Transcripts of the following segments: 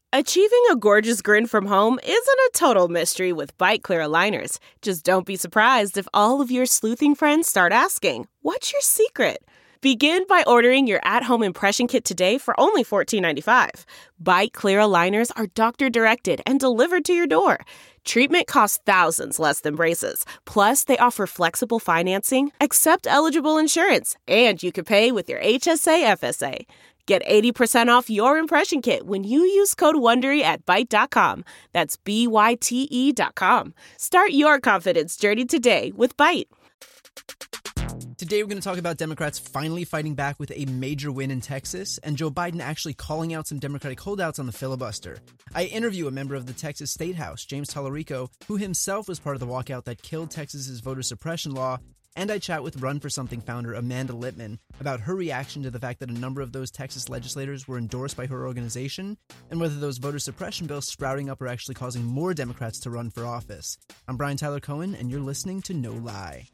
Achieving a gorgeous grin from home isn't a total mystery with Byte Clear aligners. Just don't be surprised if all of your sleuthing friends start asking, "What's your secret?" Begin by ordering your at-home impression kit today for only $14.95. Byte Clear aligners are doctor-directed and delivered to your door. Treatment costs thousands less than braces. Plus, they offer flexible financing, accept eligible insurance, and you can pay with your HSA FSA. Get 80% off your impression kit when you use code WONDERY at Byte.com. That's BYTE.com. Start your confidence journey today with Byte. Today we're going to talk about Democrats finally fighting back with a major win in Texas, and Joe Biden actually calling out some Democratic holdouts on the filibuster. I interview a member of the Texas State House, James Tallarico, who himself was part of the walkout that killed Texas's voter suppression law, and I chat with Run for Something founder Amanda Lippman about her reaction to the fact that a number of those Texas legislators were endorsed by her organization, and whether those voter suppression bills sprouting up are actually causing more Democrats to run for office. I'm Brian Tyler Cohen, and you're listening to No Lie.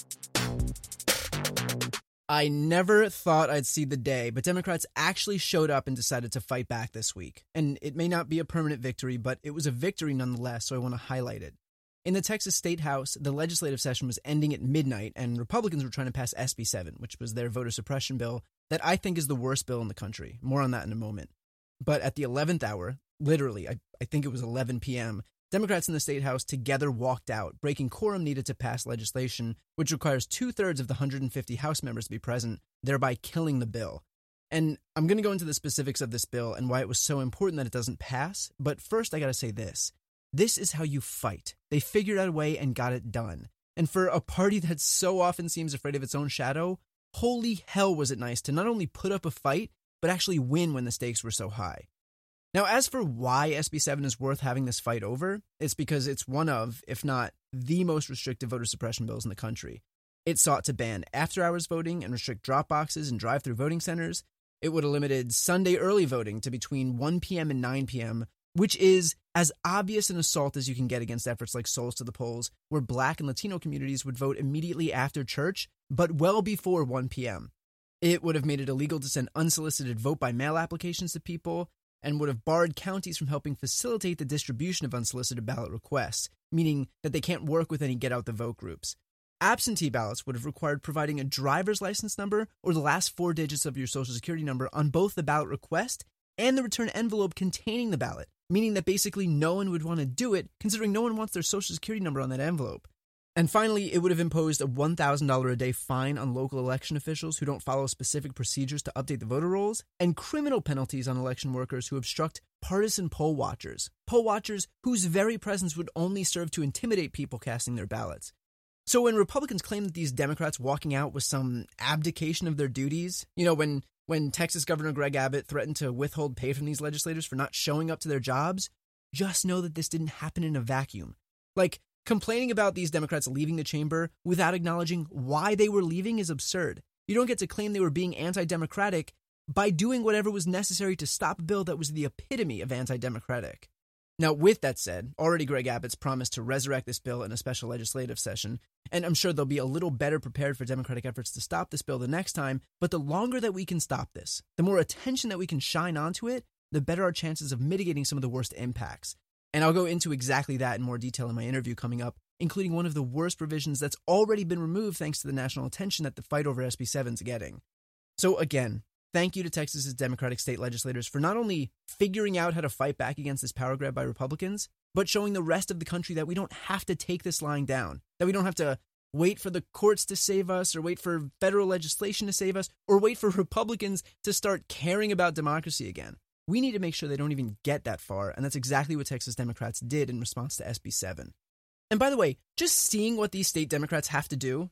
I never thought I'd see the day, but Democrats actually showed up and decided to fight back this week. And it may not be a permanent victory, but it was a victory nonetheless, so I want to highlight it. In the Texas State House, the legislative session was ending at midnight, and Republicans were trying to pass SB 7, which was their voter suppression bill that I think is the worst bill in the country. More on that in a moment. But at the 11th hour, literally, I think it was 11 p.m., Democrats in the State House together walked out, breaking quorum needed to pass legislation, which requires 2/3 of the 150 House members to be present, thereby killing the bill. And I'm going to go into the specifics of this bill and why it was so important that it doesn't pass, but first I got to say this. This is how you fight. They figured out a way and got it done. And for a party that so often seems afraid of its own shadow, holy hell was it nice to not only put up a fight, but actually win when the stakes were so high. Now, as for why SB 7 is worth having this fight over, it's because it's one of, if not the most restrictive voter suppression bills in the country. It sought to ban after-hours voting and restrict drop boxes and drive-through voting centers. It would have limited Sunday early voting to between 1 p.m. and 9 p.m., which is as obvious an assault as you can get against efforts like Souls to the Polls, where Black and Latino communities would vote immediately after church, but well before 1 p.m. It would have made it illegal to send unsolicited vote-by-mail applications to people, and would have barred counties from helping facilitate the distribution of unsolicited ballot requests, meaning that they can't work with any get-out-the-vote groups. Absentee ballots would have required providing a driver's license number or the last 4 digits of your Social Security number on both the ballot request and the return envelope containing the ballot, meaning that basically no one would want to do it, considering no one wants their Social Security number on that envelope. And finally, it would have imposed a $1,000 a day fine on local election officials who don't follow specific procedures to update the voter rolls, and criminal penalties on election workers who obstruct partisan poll watchers whose very presence would only serve to intimidate people casting their ballots. So when Republicans claim that these Democrats walking out was some abdication of their duties, when Texas Governor Greg Abbott threatened to withhold pay from these legislators for not showing up to their jobs, just know that this didn't happen in a vacuum. Complaining about these Democrats leaving the chamber without acknowledging why they were leaving is absurd. You don't get to claim they were being anti-democratic by doing whatever was necessary to stop a bill that was the epitome of anti-democratic. Now, with that said, already Greg Abbott's promised to resurrect this bill in a special legislative session, and I'm sure they'll be a little better prepared for Democratic efforts to stop this bill the next time, but the longer that we can stop this, the more attention that we can shine onto it, the better our chances of mitigating some of the worst impacts. And I'll go into exactly that in more detail in my interview coming up, including one of the worst provisions that's already been removed thanks to the national attention that the fight over SB 7 is getting. So again, thank you to Texas's Democratic state legislators for not only figuring out how to fight back against this power grab by Republicans, but showing the rest of the country that we don't have to take this lying down, that we don't have to wait for the courts to save us, or wait for federal legislation to save us, or wait for Republicans to start caring about democracy again. We need to make sure they don't even get that far, and that's exactly what Texas Democrats did in response to SB 7. And by the way, just seeing what these state Democrats have to do,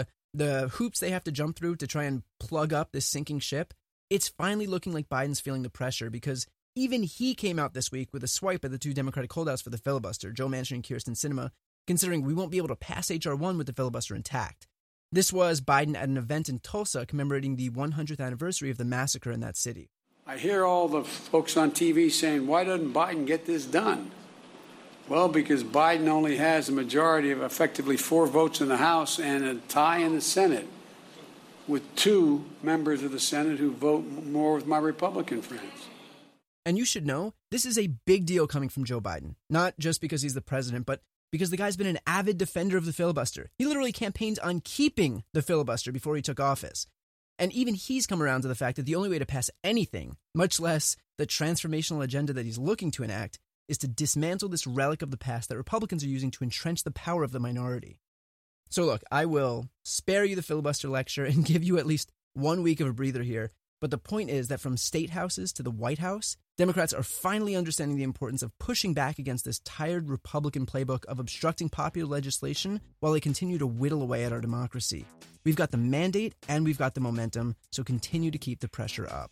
the hoops they have to jump through to try and plug up this sinking ship, it's finally looking like Biden's feeling the pressure, because even he came out this week with a swipe at the two Democratic holdouts for the filibuster, Joe Manchin and Kyrsten Sinema, considering we won't be able to pass H.R. 1 with the filibuster intact. This was Biden at an event in Tulsa commemorating the 100th anniversary of the massacre in that city. I hear all the folks on TV saying, why doesn't Biden get this done? Well, because Biden only has a majority of effectively 4 votes in the House and a tie in the Senate, with 2 members of the Senate who vote more with my Republican friends. And you should know, this is a big deal coming from Joe Biden, not just because he's the president, but because the guy's been an avid defender of the filibuster. He literally campaigned on keeping the filibuster before he took office. And even he's come around to the fact that the only way to pass anything, much less the transformational agenda that he's looking to enact, is to dismantle this relic of the past that Republicans are using to entrench the power of the minority. So look, I will spare you the filibuster lecture and give you at least 1 week of a breather here. But the point is that from state houses to the White House, Democrats are finally understanding the importance of pushing back against this tired Republican playbook of obstructing popular legislation while they continue to whittle away at our democracy. We've got the mandate and we've got the momentum, so continue to keep the pressure up.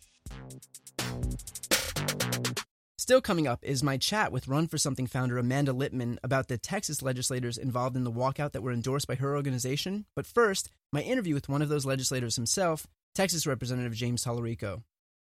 Still coming up is my chat with Run for Something founder Amanda Lippman about the Texas legislators involved in the walkout that were endorsed by her organization. But first, my interview with one of those legislators himself, Texas Representative James Tallarico.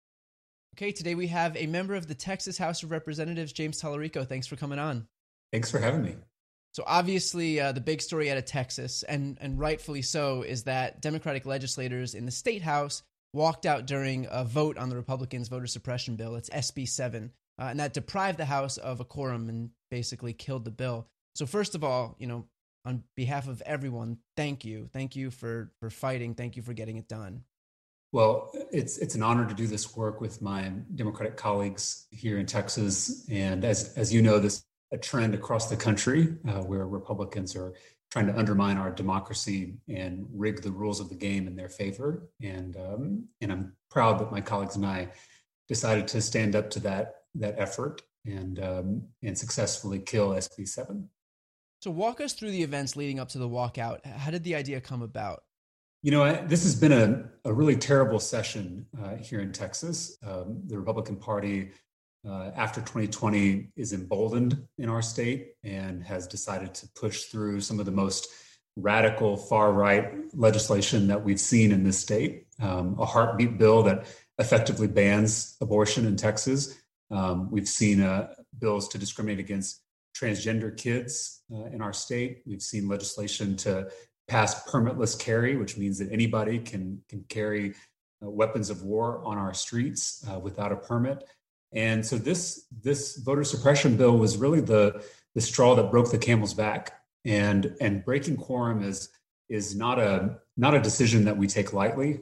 Okay, today we have a member of the Texas House of Representatives, James Tallarico. Thanks for coming on. Thanks for having me. So obviously the big story out of Texas, and rightfully so, is that Democratic legislators in the state house walked out during a vote on the Republicans' voter suppression bill. It's SB 7, and that deprived the House of a quorum and basically killed the bill. So first of all, on behalf of everyone, thank you. Thank you for fighting. Thank you for getting it done. Well, it's an honor to do this work with my Democratic colleagues here in Texas. And as you know, this is a trend across the country where Republicans are trying to undermine our democracy and rig the rules of the game in their favor. And I'm proud that my colleagues and I decided to stand up to that effort and successfully kill SB 7. So walk us through the events leading up to the walkout. How did the idea come about? This has been a really terrible session here in Texas. The Republican Party, after 2020, is emboldened in our state and has decided to push through some of the most radical far-right legislation that we've seen in this state. A heartbeat bill that effectively bans abortion in Texas. We've seen bills to discriminate against transgender kids in our state. We've seen legislation to pass permitless carry, which means that anybody can carry weapons of war on our streets without a permit. And so this voter suppression bill was really the straw that broke the camel's back. And breaking quorum is not a decision that we take lightly.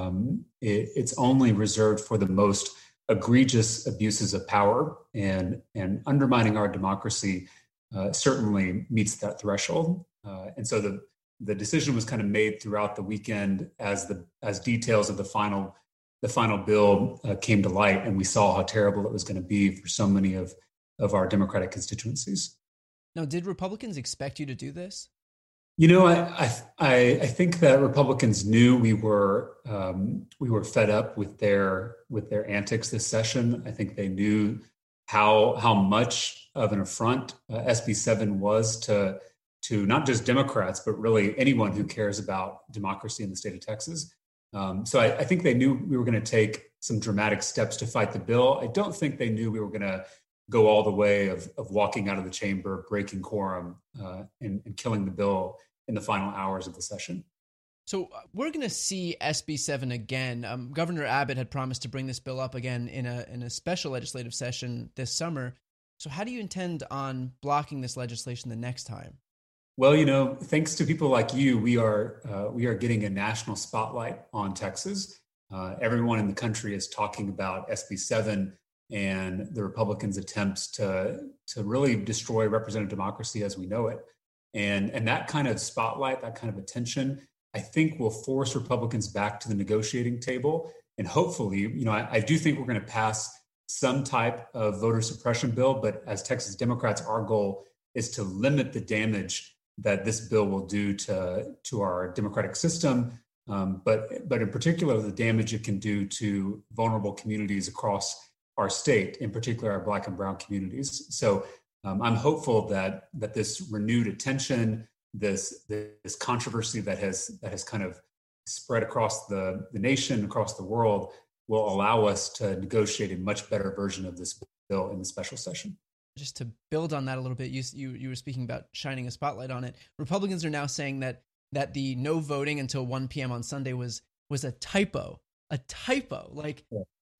It's only reserved for the most egregious abuses of power, and undermining our democracy certainly meets that threshold. And so the decision was kind of made throughout the weekend as details of the final bill came to light, and we saw how terrible it was going to be for so many of our Democratic constituencies. Now, did Republicans expect you to do this? I think that Republicans knew we were fed up with their antics this session. I think they knew how much of an affront SB 7 was to not just Democrats, but really anyone who cares about democracy in the state of Texas. So I think they knew we were going to take some dramatic steps to fight the bill. I don't think they knew we were going to go all the way of walking out of the chamber, breaking quorum, and killing the bill in the final hours of the session. So we're going to see SB 7 again. Governor Abbott had promised to bring this bill up again in a special legislative session this summer. So how do you intend on blocking this legislation the next time? Well, thanks to people like you, we are getting a national spotlight on Texas. Everyone in the country is talking about SB 7 and the Republicans' attempts to really destroy representative democracy as we know it. And that kind of spotlight, that kind of attention, I think will force Republicans back to the negotiating table. And hopefully, I do think we're going to pass some type of voter suppression bill, but as Texas Democrats, our goal is to limit the damage that this bill will do to our democratic system, but in particular, the damage it can do to vulnerable communities across our state, in particular, our Black and Brown communities. So I'm hopeful that this renewed attention, this controversy that has kind of spread across the nation, across the world, will allow us to negotiate a much better version of this bill in the special session. Just to build on that a little bit, you were speaking about shining a spotlight on it. Republicans are now saying that the no voting until 1 p.m. on Sunday was a typo. Like,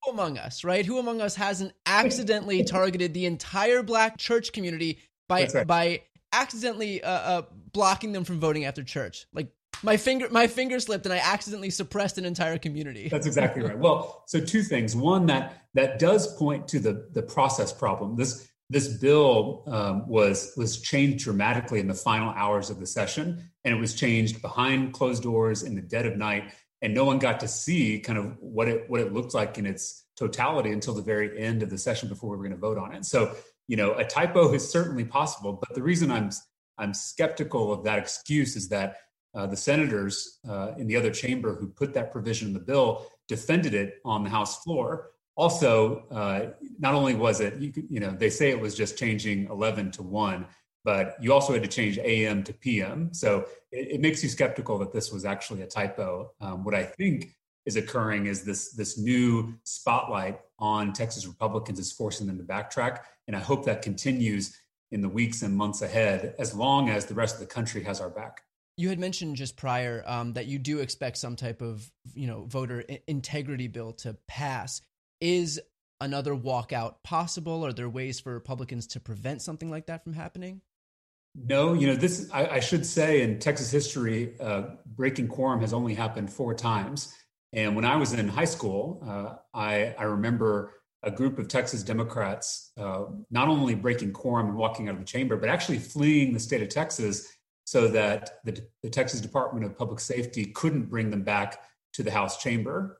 Who among us, right? Who among us hasn't accidentally targeted the entire Black church community by accidentally blocking them from voting after church? Like my finger slipped and I accidentally suppressed an entire community. That's exactly right. Well, so two things. One, that does point to the process problem. This bill was changed dramatically in the final hours of the session, and it was changed behind closed doors in the dead of night, and no one got to see kind of what it looked like in its totality until the very end of the session before we were going to vote on it. So, a typo is certainly possible, but the reason I'm skeptical of that excuse is that the senators in the other chamber who put that provision in the bill defended it on the House floor. Also, not only was it, they say it was just changing 11 to 1, but you also had to change AM to PM. So it makes you skeptical that this was actually a typo. What I think is occurring is this new spotlight on Texas Republicans is forcing them to backtrack. And I hope that continues in the weeks and months ahead, as long as the rest of the country has our back. You had mentioned just prior that you do expect some type of, voter integrity bill to pass. Is another walkout possible? Are there ways for Republicans to prevent something like that from happening? No, I should say in Texas history, breaking quorum has only happened 4 times. And when I was in high school, I remember a group of Texas Democrats not only breaking quorum and walking out of the chamber, but actually fleeing the state of Texas so that the Texas Department of Public Safety couldn't bring them back to the House chamber.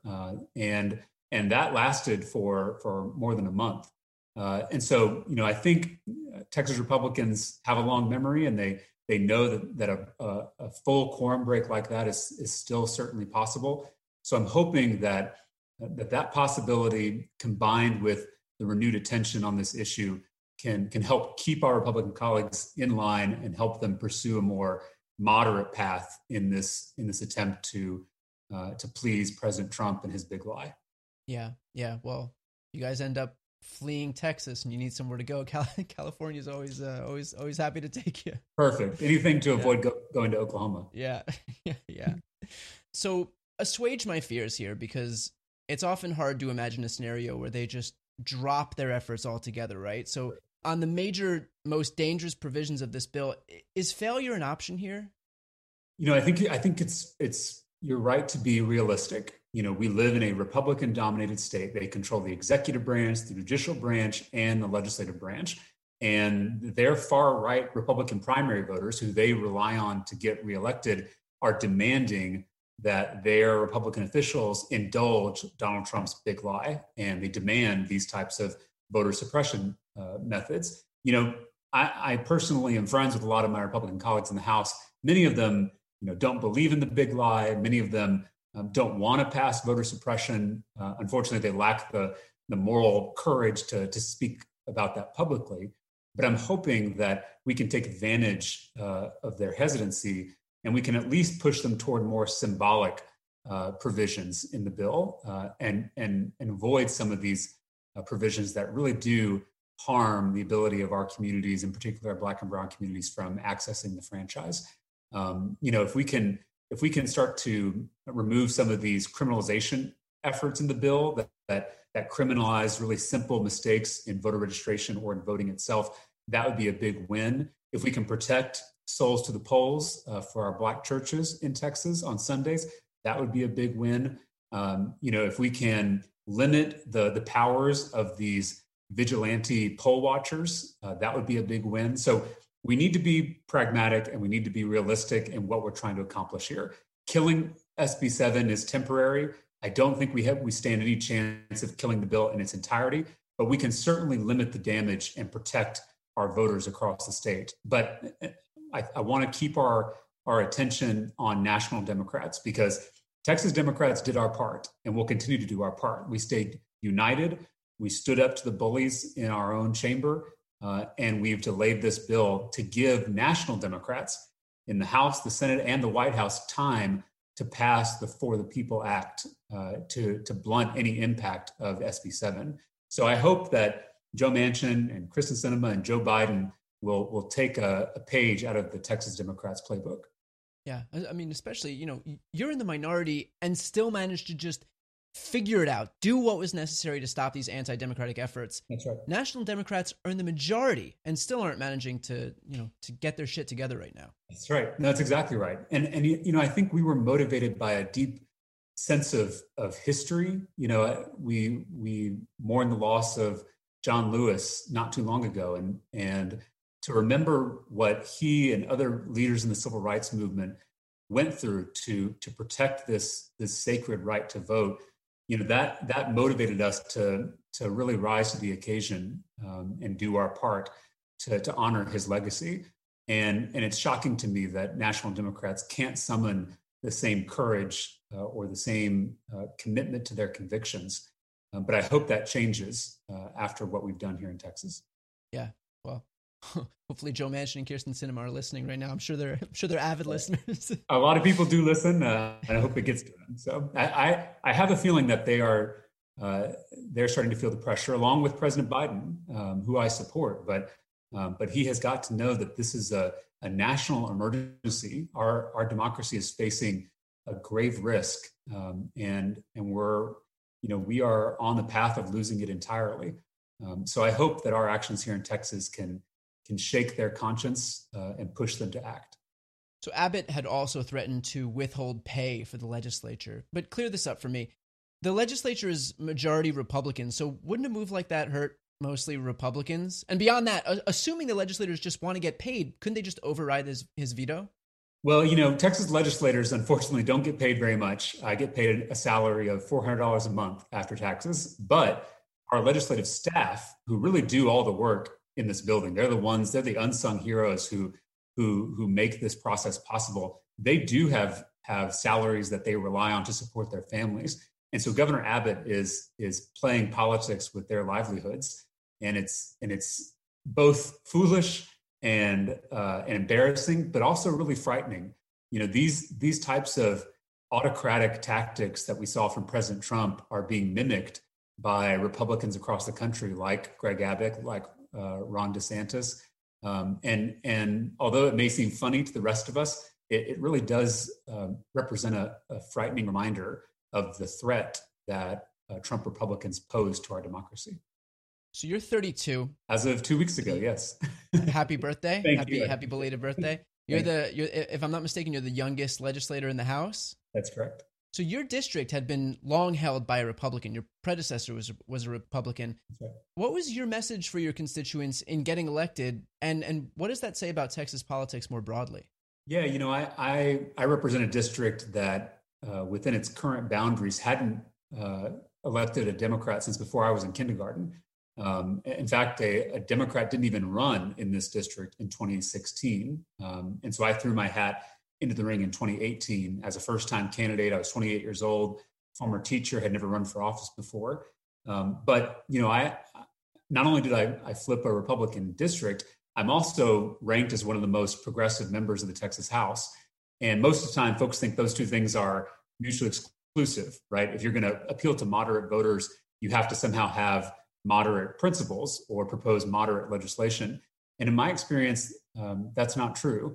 And that lasted for more than a month. And so, I think Texas Republicans have a long memory, and they know that a full quorum break like that is still certainly possible. So I'm hoping that possibility, combined with the renewed attention on this issue, can help keep our Republican colleagues in line and help them pursue a more moderate path in this attempt to please President Trump and his big lie. Yeah. Well, you guys end up fleeing Texas, and you need somewhere to go. California is always happy to take you. Perfect. Anything to avoid going to Oklahoma. Yeah. So assuage my fears here, because it's often hard to imagine a scenario where they just drop their efforts altogether, right? So on the major, most dangerous provisions of this bill, is failure an option here? I think it's you're right to be realistic. We live in a Republican-dominated state. They control the executive branch, the judicial branch, and the legislative branch. And their far-right Republican primary voters, who they rely on to get reelected, are demanding that their Republican officials indulge Donald Trump's big lie, and they demand these types of voter suppression methods. I personally am friends with a lot of my Republican colleagues in the House. Many of them, don't believe in the big lie. Many of them don't want to pass voter suppression. Unfortunately, they lack the moral courage to speak about that publicly. But I'm hoping that we can take advantage of their hesitancy, and we can at least push them toward more symbolic provisions in the bill and avoid some of these provisions that really do harm the ability of our communities, in particular our Black and Brown communities, from accessing the franchise. If we can start to remove some of these criminalization efforts in the bill that criminalize really simple mistakes in voter registration or in voting itself, that would be a big win. If we can protect souls to the polls for our Black churches in Texas on Sundays, that would be a big win. If we can limit the powers of these vigilante poll watchers, that would be a big win. So we need to be pragmatic, and we need to be realistic in what we're trying to accomplish here. Killing SB 7 is temporary. I don't think we stand any chance of killing the bill in its entirety, but we can certainly limit the damage and protect our voters across the state. But I want to keep our attention on national Democrats, because Texas Democrats did our part, and we'll continue to do our part. We stayed united. We stood up to the bullies in our own chamber. And we've delayed this bill to give national Democrats in the House, the Senate, and the White House time to pass the For the People Act to blunt any impact of SB 7. So I hope that Joe Manchin and Kristen Sinema and Joe Biden will take a page out of the Texas Democrats' playbook. Yeah, I mean, especially, you're in the minority and still manage to just figure it out, do what was necessary to stop these anti-democratic efforts. That's right. National Democrats are in the majority and still aren't managing to get their shit together right now. That's right. No, that's exactly right. And I think we were motivated by a deep sense of history. We mourn the loss of John Lewis not too long ago, and to remember what he and other leaders in the civil rights movement went through to protect this sacred right to vote, that motivated us to really rise to the occasion and do our part to honor his legacy. And it's shocking to me that National Democrats can't summon the same courage or the same commitment to their convictions. But I hope that changes after what we've done here in Texas. Yeah, well, hopefully Joe Manchin and Kyrsten Sinema are listening right now. I'm sure they're avid listeners. A lot of people do listen, and I hope it gets to them. So I have a feeling that they're starting to feel the pressure, along with President Biden, who I support. But he has got to know that this is a national emergency. Our democracy is facing a grave risk, and we are on the path of losing it entirely. So I hope that our actions here in Texas can shake their conscience and push them to act. So Abbott had also threatened to withhold pay for the legislature. But clear this up for me. The legislature is majority Republican, so wouldn't a move like that hurt mostly Republicans? And beyond that, assuming the legislators just want to get paid, couldn't they just override his veto? Well, Texas legislators, unfortunately, don't get paid very much. I get paid a salary of $400 a month after taxes. But our legislative staff, who really do all the work in this building, they're the unsung heroes who make this process possible. They do have salaries that they rely on to support their families. And so Governor Abbott is playing politics with their livelihoods. And it's both foolish and embarrassing, but also really frightening. These types of autocratic tactics that we saw from President Trump are being mimicked by Republicans across the country, like Greg Abbott, like Ron DeSantis. And although it may seem funny to the rest of us, it really does represent a frightening reminder of the threat that Trump Republicans pose to our democracy. So you're 32. As of 2 weeks ago, yes. Happy birthday. Thank you. Happy belated birthday. You're if I'm not mistaken, you're the youngest legislator in the House. That's correct. So your district had been long held by a Republican. Your predecessor was a Republican. That's right. What was your message for your constituents in getting elected? And what does that say about Texas politics more broadly? Yeah, I represent a district that within its current boundaries hadn't elected a Democrat since before I was in kindergarten. In fact, a Democrat didn't even run in this district in 2016. And so I threw my hat into the ring in 2018 as a first-time candidate. I was 28 years old, former teacher, had never run for office before. But I not only did I flip a Republican district, I'm also ranked as one of the most progressive members of the Texas House. And most of the time, folks think those two things are mutually exclusive, right? If you're going to appeal to moderate voters, you have to somehow have moderate principles or propose moderate legislation. And in my experience, that's not true.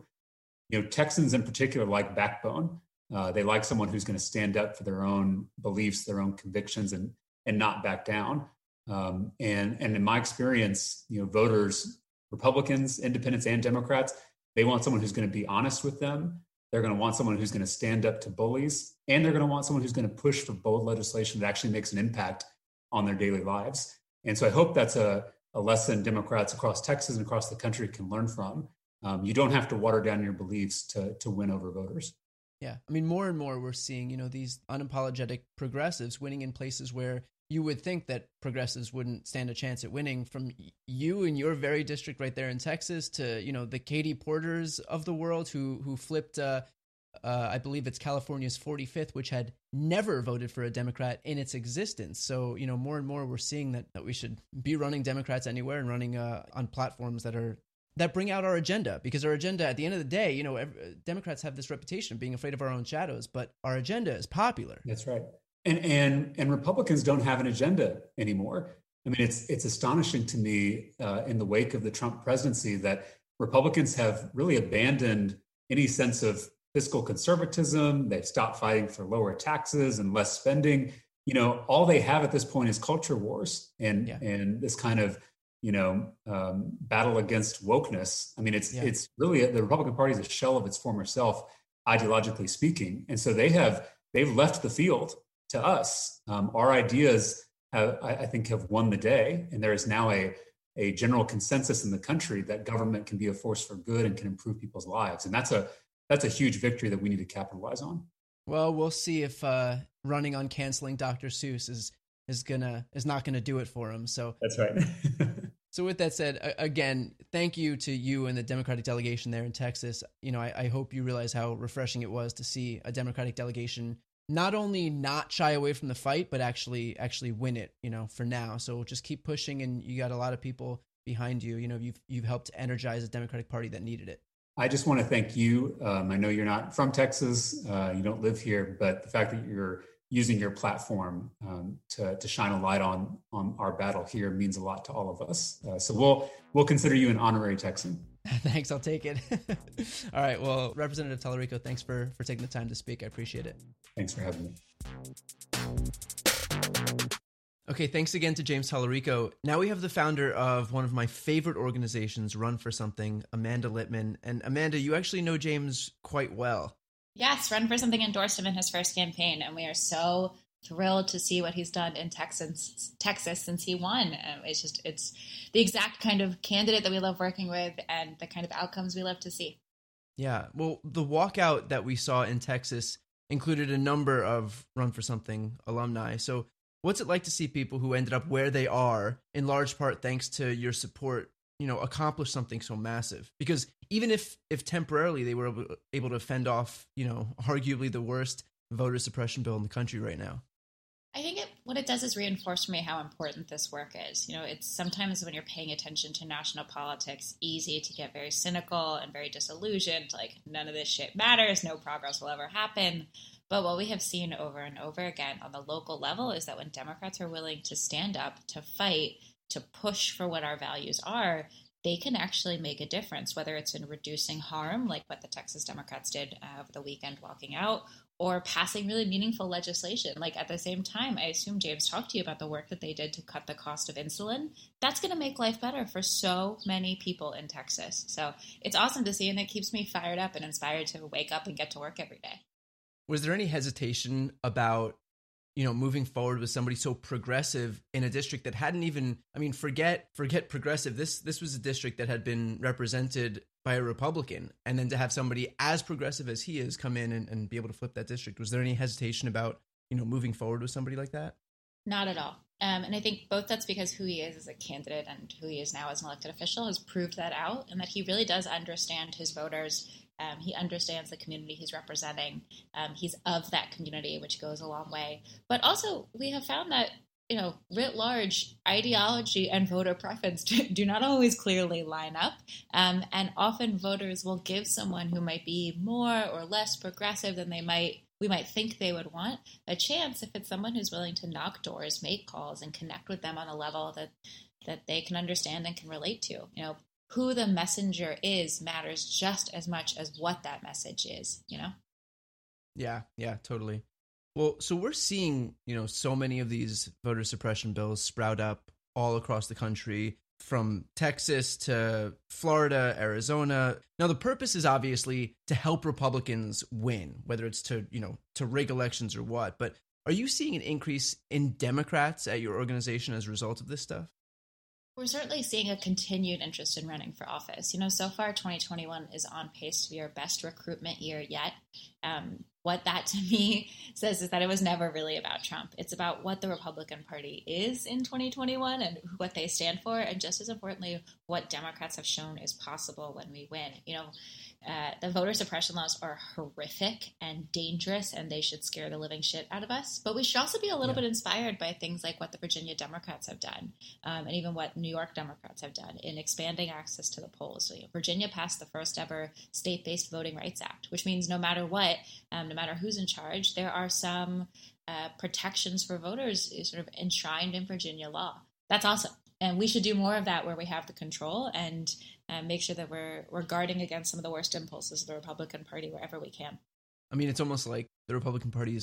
Texans in particular like backbone. They like someone who's going to stand up for their own beliefs, their own convictions, and not back down. And in my experience, voters, Republicans, independents, and Democrats, they want someone who's going to be honest with them. They're going to want someone who's going to stand up to bullies, and they're going to want someone who's going to push for bold legislation that actually makes an impact on their daily lives. And so I hope that's a lesson Democrats across Texas and across the country can learn from. You don't have to water down your beliefs to win over voters. Yeah. I mean, more and more we're seeing, these unapologetic progressives winning in places where you would think that progressives wouldn't stand a chance at winning, from you in your very district right there in Texas to, the Katie Porters of the world who flipped, I believe it's California's 45th, which had never voted for a Democrat in its existence. So, more and more we're seeing that we should be running Democrats anywhere and running on platforms that bring out our agenda, because our agenda at the end of the day, Democrats have this reputation of being afraid of our own shadows, but our agenda is popular. That's right. And Republicans don't have an agenda anymore. I mean, it's astonishing to me in the wake of the Trump presidency that Republicans have really abandoned any sense of fiscal conservatism. They've stopped fighting for lower taxes and less spending. all they have at this point is culture wars and Yeah. and this kind of battle against wokeness. I mean, it's really the Republican Party is a shell of its former self, ideologically speaking, and so they've left the field to us. Our ideas, I think, have won the day, and there is now a general consensus in the country that government can be a force for good and can improve people's lives, and that's a huge victory that we need to capitalize on. Well, we'll see if running on canceling Dr. Seuss is not gonna do it for him. So that's right. So with that said, again, thank you to you and the Democratic delegation there in Texas. I hope you realize how refreshing it was to see a Democratic delegation not only not shy away from the fight, but actually win it, for now. So just keep pushing, and you got a lot of people behind you. You've helped energize a Democratic Party that needed it. I just want to thank you. I know you're not from Texas, you don't live here, but the fact that you're using your platform to shine a light on our battle here means a lot to all of us. So we'll consider you an honorary Texan. Thanks, I'll take it. All right, well, Representative Tallarico, thanks for taking the time to speak. I appreciate it. Thanks for having me. Okay, thanks again to James Tallarico. Now we have the founder of one of my favorite organizations, Run for Something, Amanda Litman. And Amanda, you actually know James quite well. Yes, Run for Something endorsed him in his first campaign, and we are so thrilled to see what he's done in Texas since he won. It's the exact kind of candidate that we love working with and the kind of outcomes we love to see. Yeah, well, the walkout that we saw in Texas included a number of Run for Something alumni. So what's it like to see people who ended up where they are, in large part thanks to your support, accomplish something so massive? Because even if temporarily they were able to fend off, arguably the worst voter suppression bill in the country right now. I think what it does is reinforce for me how important this work is. It's sometimes when you're paying attention to national politics, easy to get very cynical and very disillusioned, like none of this shit matters, no progress will ever happen. But what we have seen over and over again on the local level is that when Democrats are willing to stand up, to fight, to push for what our values are, they can actually make a difference, whether it's in reducing harm, like what the Texas Democrats did over the weekend walking out, or passing really meaningful legislation. Like at the same time, I assume James talked to you about the work that they did to cut the cost of insulin. That's going to make life better for so many people in Texas. So it's awesome to see, and it keeps me fired up and inspired to wake up and get to work every day. Was there any hesitation about moving forward with somebody so progressive in a district that hadn't even, forget progressive. This was a district that had been represented by a Republican, and then to have somebody as progressive as he is come in and be able to flip that district. Was there any hesitation about, moving forward with somebody like that? Not at all. And I think both that's because who he is as a candidate and who he is now as an elected official has proved that out, and that he really does understand his voters. He understands the community he's representing. He's of that community, which goes a long way. But also, we have found that, writ large, ideology and voter preference do not always clearly line up. And often voters will give someone who might be more or less progressive than we might think they would want a chance if it's someone who's willing to knock doors, make calls, and connect with them on a level that they can understand and can relate to. Who the messenger is matters just as much as what that message is, Yeah, totally. Well, so we're seeing, so many of these voter suppression bills sprout up all across the country, from Texas to Florida, Arizona. Now, the purpose is obviously to help Republicans win, whether it's to rig elections or what. But are you seeing an increase in Democrats at your organization as a result of this stuff? We're certainly seeing a continued interest in running for office. So far 2021 is on pace to be our best recruitment year yet. What that to me says is that it was never really about Trump. It's about what the Republican Party is in 2021 and what they stand for, and just as importantly, what Democrats have shown is possible when we win. The voter suppression laws are horrific and dangerous, and they should scare the living shit out of us. But we should also be a little bit inspired by things like what the Virginia Democrats have done, and even what New York Democrats have done in expanding access to the polls. So, Virginia passed the first ever state-based Voting Rights Act, which means no matter what, no matter who's in charge, there are some protections for voters sort of enshrined in Virginia law. That's awesome. And we should do more of that where we have the control and make sure that we're guarding against some of the worst impulses of the Republican Party wherever we can. It's almost like the Republican Party's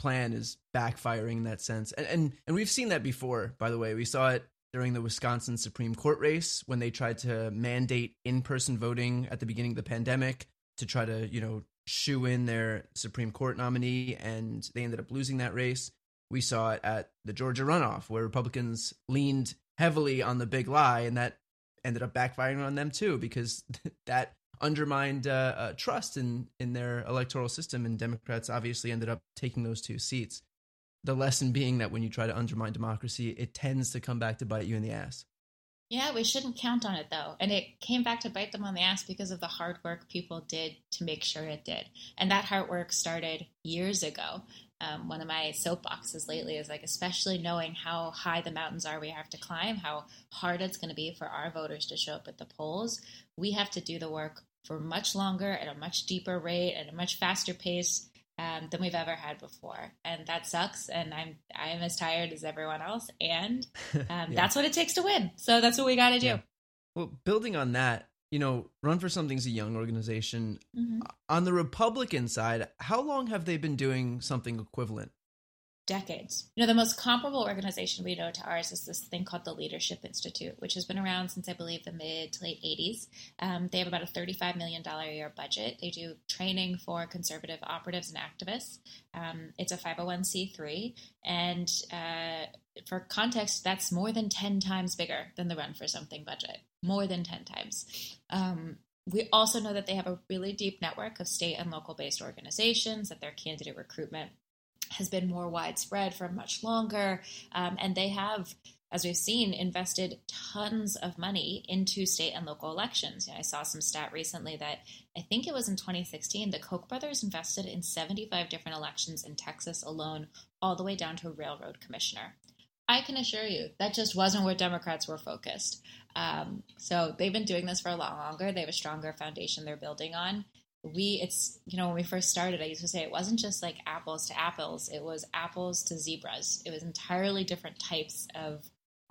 plan is backfiring in that sense. And we've seen that before, by the way. We saw it during the Wisconsin Supreme Court race when they tried to mandate in-person voting at the beginning of the pandemic to try to, shoe in their Supreme Court nominee, and they ended up losing that race. We saw it at the Georgia runoff where Republicans leaned heavily on the big lie, and that ended up backfiring on them too, because that undermined trust in their electoral system, and Democrats obviously ended up taking those 2 seats. The lesson being that when you try to undermine democracy, it tends to come back to bite you in the ass. Yeah, we shouldn't count on it, though. And it came back to bite them on the ass because of the hard work people did to make sure it did. And that hard work started years ago. One of my soapboxes lately is especially knowing how high the mountains are we have to climb, how hard it's going to be for our voters to show up at the polls. We have to do the work for much longer, at a much deeper rate, at a much faster pace than we've ever had before. And that sucks. And I'm as tired as everyone else. And that's what it takes to win. So that's what we got to do. Yeah. Well, building on that, Run for Something's a young organization. Mm-hmm. On the Republican side, how long have they been doing something equivalent? Decades. The most comparable organization we know to ours is this thing called the Leadership Institute, which has been around since, I believe, the mid to late 80s. They have about a $35 million a year budget. They do training for conservative operatives and activists. It's a 501c3. And for context, that's more than 10 times bigger than the Run for Something budget. More than 10 times. We also know that they have a really deep network of state and local based organizations, that their candidate recruitment has been more widespread for much longer. And they have, as we've seen, invested tons of money into state and local elections. I saw some stat recently that I think it was in 2016, the Koch brothers invested in 75 different elections in Texas alone, all the way down to a railroad commissioner. I can assure you that just wasn't where Democrats were focused. So they've been doing this for a lot longer. They have a stronger foundation they're building on. When we first started, I used to say it wasn't just apples to apples. It was apples to zebras. It was entirely different types of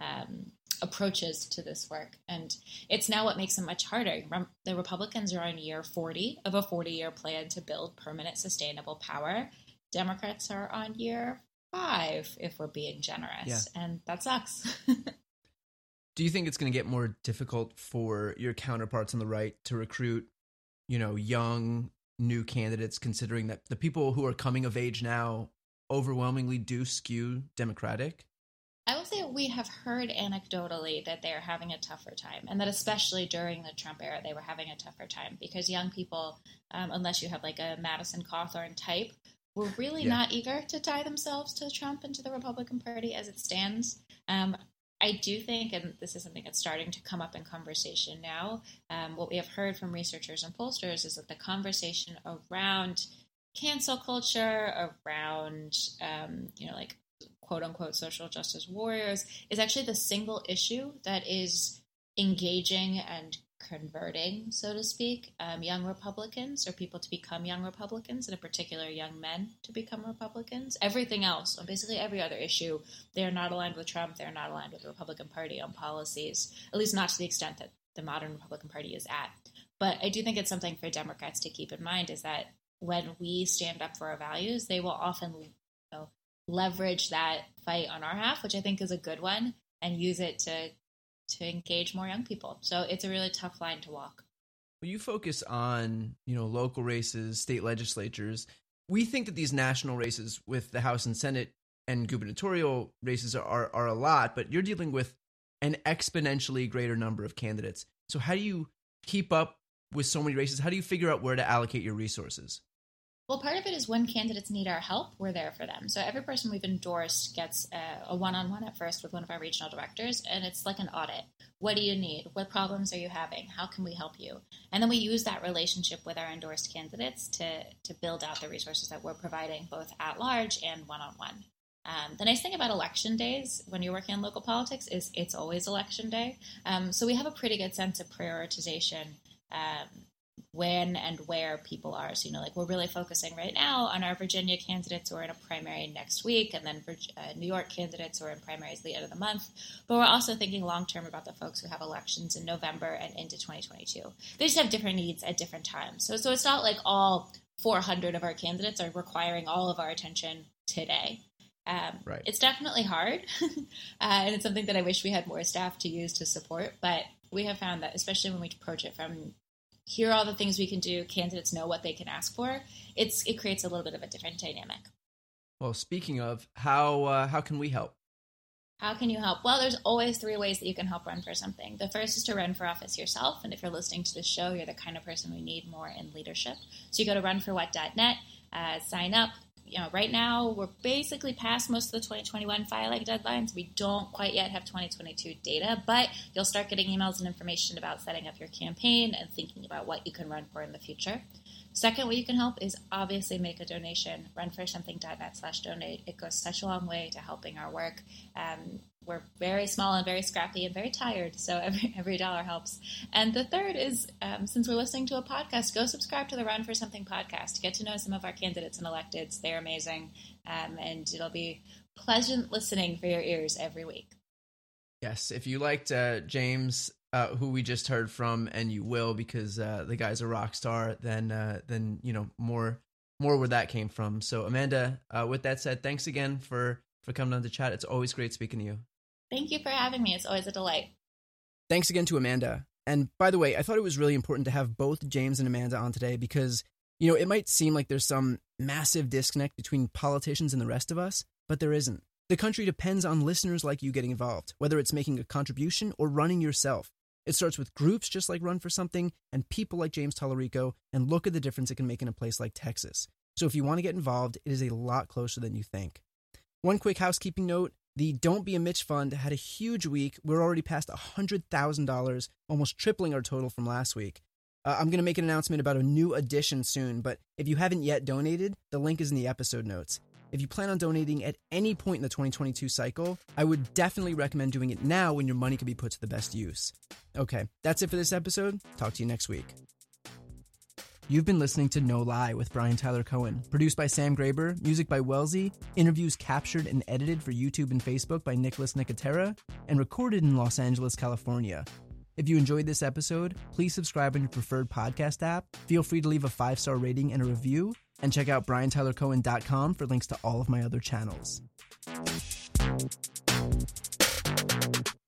approaches to this work. And it's now what makes it much harder. The Republicans are on year 40 of a 40-year plan to build permanent sustainable power. Democrats are on year 5, if we're being generous. Yeah. And that sucks. Do you think it's going to get more difficult for your counterparts on the right to recruit young, new candidates, considering that the people who are coming of age now overwhelmingly do skew Democratic? I will say we have heard anecdotally that they are having a tougher time, and that especially during the Trump era, they were having a tougher time because young people, unless you have a Madison Cawthorn type, were really not eager to tie themselves to Trump and to the Republican Party as it stands. I do think, and this is something that's starting to come up in conversation now, what we have heard from researchers and pollsters is that the conversation around cancel culture, around, quote unquote social justice warriors is actually the single issue that is engaging and converting, so to speak, young Republicans or people to become young Republicans, and in particular young men to become Republicans. Everything else, basically every other issue, they are not aligned with Trump. They're not aligned with the Republican Party on policies, at least not to the extent that the modern Republican Party is at. But I do think it's something for Democrats to keep in mind is that when we stand up for our values, they will often leverage that fight on our half, which I think is a good one, and use it to engage more young people. So it's a really tough line to walk. Well, you focus on, local races, state legislatures. We think that these national races with the House and Senate and gubernatorial races are a lot, but you're dealing with an exponentially greater number of candidates. So how do you keep up with so many races? How do you figure out where to allocate your resources? Well, part of it is when candidates need our help, we're there for them. So every person we've endorsed gets a one-on-one at first with one of our regional directors, and it's like an audit. What do you need? What problems are you having? How can we help you? And then we use that relationship with our endorsed candidates to build out the resources that we're providing both at large and one-on-one. The nice thing about election days when you're working in local politics is it's always election day. So we have a pretty good sense of prioritization when and where people are. So, we're really focusing right now on our Virginia candidates who are in a primary next week, and then New York candidates who are in primaries at the end of the month. But we're also thinking long-term about the folks who have elections in November and into 2022. They just have different needs at different times. So it's not like all 400 of our candidates are requiring all of our attention today. Right. It's definitely hard, and it's something that I wish we had more staff to use to support, but we have found that, especially when we approach it from here are all the things we can do, candidates know what they can ask for, it creates a little bit of a different dynamic. Well, speaking of, how can we help? How can you help? Well, there's always 3 ways that you can help run for something. The first is to run for office yourself, and if you're listening to this show, you're the kind of person we need more in leadership. So you go to runforwhat.net, sign up. Right now, we're basically past most of the 2021 filing deadlines. We don't quite yet have 2022 data, but you'll start getting emails and information about setting up your campaign and thinking about what you can run for in the future. Second way you can help is obviously make a donation. Runforsomething.net/donate. It goes such a long way to helping our work. We're very small and very scrappy and very tired, so every dollar helps. And the third is, since we're listening to a podcast, go subscribe to the Run for Something podcast. Get to know some of our candidates and electeds. They're amazing, and it'll be pleasant listening for your ears every week. Yes, if you liked James, who we just heard from, and you will because the guy's a rock star, then more where that came from. So Amanda, with that said, thanks again for coming on to chat. It's always great speaking to you. Thank you for having me. It's always a delight. Thanks again to Amanda. And by the way, I thought it was really important to have both James and Amanda on today because, it might seem like there's some massive disconnect between politicians and the rest of us, but there isn't. The country depends on listeners like you getting involved, whether it's making a contribution or running yourself. It starts with groups just like Run for Something and people like James Tallarico, and look at the difference it can make in a place like Texas. So if you want to get involved, it is a lot closer than you think. One quick housekeeping note, the Don't Be a Mitch Fund had a huge week. We're already past $100,000, almost tripling our total from last week. I'm going to make an announcement about a new addition soon, but if you haven't yet donated, the link is in the episode notes. If you plan on donating at any point in the 2022 cycle, I would definitely recommend doing it now when your money can be put to the best use. Okay, that's it for this episode. Talk to you next week. You've been listening to No Lie with Brian Tyler Cohen, produced by Sam Graber, music by Wellesley, interviews captured and edited for YouTube and Facebook by Nicholas Nicotera, and recorded in Los Angeles, California. If you enjoyed this episode, please subscribe on your preferred podcast app, feel free to leave a 5-star rating and a review, and check out BrianTylerCohen.com for links to all of my other channels.